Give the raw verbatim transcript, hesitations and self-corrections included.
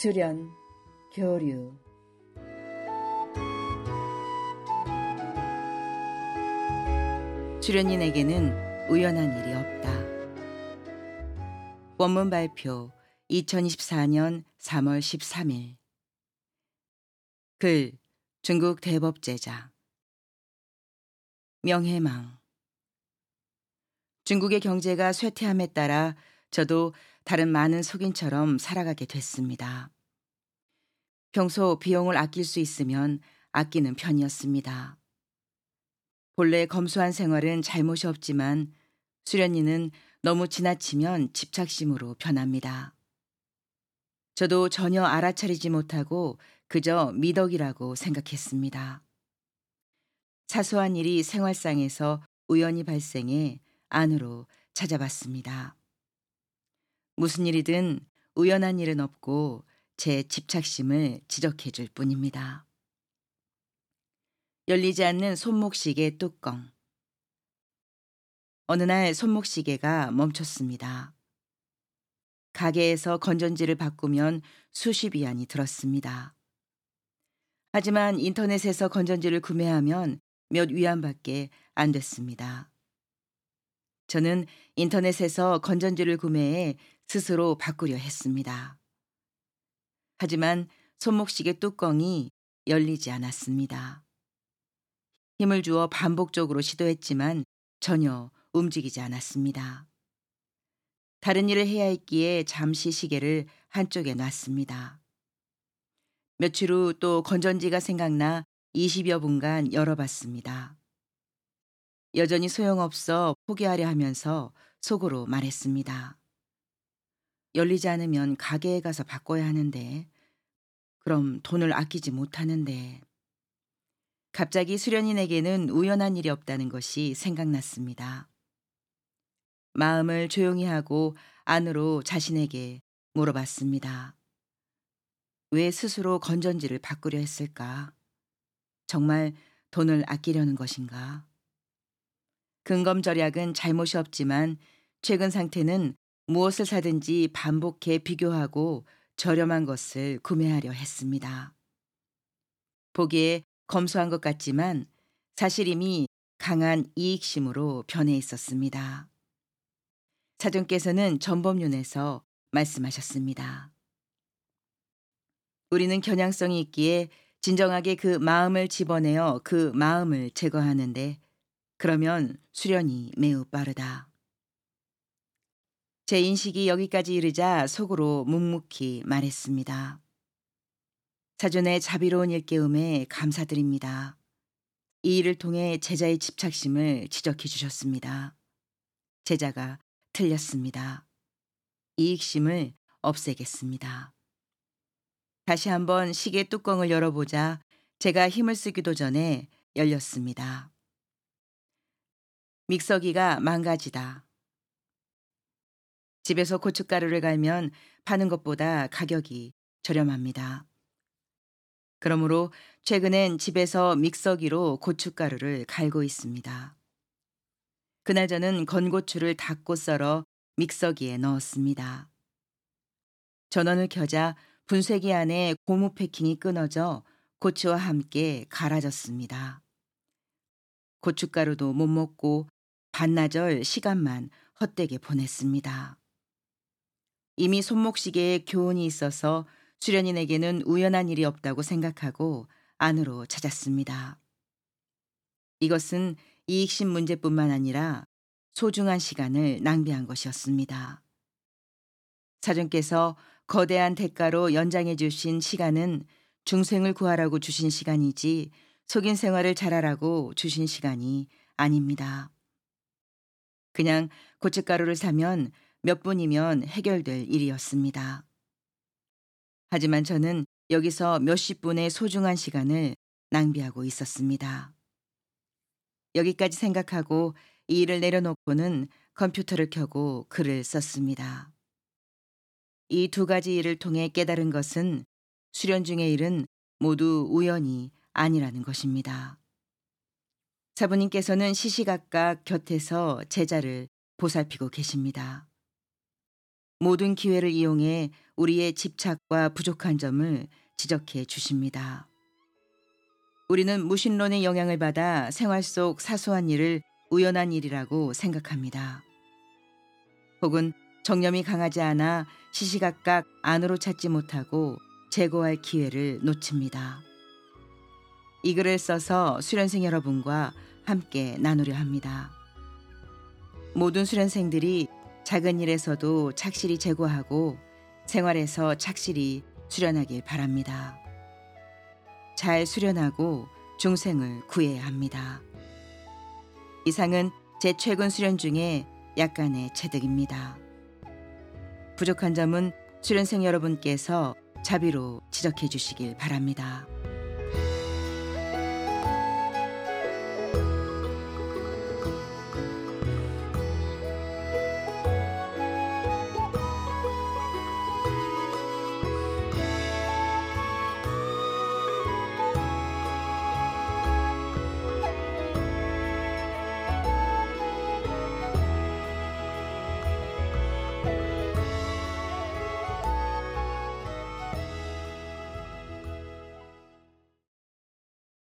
수련, 교류. 수련인에게는 우연한 일이 없다. 원문 발표 이천이십사 년 삼월 십삼일. 글 중국 대법제자. 명해망. 중국의 경제가 쇠퇴함에 따라 저도 다른 많은 속인처럼 살아가게 됐습니다. 평소 비용을 아낄 수 있으면 아끼는 편이었습니다. 본래 검소한 생활은 잘못이 없지만 수련이는 너무 지나치면 집착심으로 변합니다. 저도 전혀 알아차리지 못하고 그저 미덕이라고 생각했습니다. 사소한 일이 생활상에서 우연히 발생해 안으로 찾아봤습니다. 무슨 일이든 우연한 일은 없고 제 집착심을 지적해 줄 뿐입니다. 열리지 않는 손목시계 뚜껑. 어느 날 손목시계가 멈췄습니다. 가게에서 건전지를 바꾸면 수십 위안이 들었습니다. 하지만 인터넷에서 건전지를 구매하면 몇 위안밖에 안 됐습니다. 저는 인터넷에서 건전지를 구매해 스스로 바꾸려 했습니다. 하지만 손목시계 뚜껑이 열리지 않았습니다. 힘을 주어 반복적으로 시도했지만 전혀 움직이지 않았습니다. 다른 일을 해야 했기에 잠시 시계를 한쪽에 놨습니다. 며칠 후 또 건전지가 생각나 이십여 분간 열어봤습니다. 여전히 소용없어 포기하려 하면서 속으로 말했습니다. 열리지 않으면 가게에 가서 바꿔야 하는데, 그럼 돈을 아끼지 못하는데. 갑자기 수련인에게는 우연한 일이 없다는 것이 생각났습니다. 마음을 조용히 하고 안으로 자신에게 물어봤습니다. 왜 스스로 건전지를 바꾸려 했을까? 정말 돈을 아끼려는 것인가? 근검절약은 잘못이 없지만 최근 상태는 무엇을 사든지 반복해 비교하고 저렴한 것을 구매하려 했습니다. 보기에 검소한 것 같지만 사실 이미 강한 이익심으로 변해 있었습니다. 사돈께서는 전법륜에서 말씀하셨습니다. 우리는 겨냥성이 있기에 진정하게 그 마음을 집어내어 그 마음을 제거하는데, 그러면 수련이 매우 빠르다. 제 인식이 여기까지 이르자 속으로 묵묵히 말했습니다. 사존의 자비로운 일깨움에 감사드립니다. 이 일을 통해 제자의 집착심을 지적해 주셨습니다. 제자가 틀렸습니다. 이익심을 없애겠습니다. 다시 한번 시계 뚜껑을 열어보자 제가 힘을 쓰기도 전에 열렸습니다. 믹서기가 망가지다. 집에서 고춧가루를 갈면 파는 것보다 가격이 저렴합니다. 그러므로 최근엔 집에서 믹서기로 고춧가루를 갈고 있습니다. 그날 저는 건고추를 닦고 썰어 믹서기에 넣었습니다. 전원을 켜자 분쇄기 안에 고무 패킹이 끊어져 고추와 함께 갈아졌습니다. 고춧가루도 못 먹고 반나절 시간만 헛되게 보냈습니다. 이미 손목시계에 교훈이 있어서 수련인에게는 우연한 일이 없다고 생각하고 안으로 찾았습니다. 이것은 이익심 문제뿐만 아니라 소중한 시간을 낭비한 것이었습니다. 사존께서 거대한 대가로 연장해 주신 시간은 중생을 구하라고 주신 시간이지 속인 생활을 잘하라고 주신 시간이 아닙니다. 그냥 고춧가루를 사면 몇 분이면 해결될 일이었습니다. 하지만 저는 여기서 몇십 분의 소중한 시간을 낭비하고 있었습니다. 여기까지 생각하고 이 일을 내려놓고는 컴퓨터를 켜고 글을 썼습니다. 이 두 가지 일을 통해 깨달은 것은 수련 중의 일은 모두 우연이 아니라는 것입니다. 사부님께서는 시시각각 곁에서 제자를 보살피고 계십니다. 모든 기회를 이용해 우리의 집착과 부족한 점을 지적해 주십니다. 우리는 무신론의 영향을 받아 생활 속 사소한 일을 우연한 일이라고 생각합니다. 혹은 정념이 강하지 않아 시시각각 안으로 찾지 못하고 재고할 기회를 놓칩니다. 이 글을 써서 수련생 여러분과 함께 나누려 합니다. 모든 수련생들이 작은 일에서도 착실히 재고하고 생활에서 착실히 수련하길 바랍니다. 잘 수련하고 중생을 구해야 합니다. 이상은 제 최근 수련 중에 약간의 체득입니다. 부족한 점은 수련생 여러분께서 자비로 지적해 주시길 바랍니다.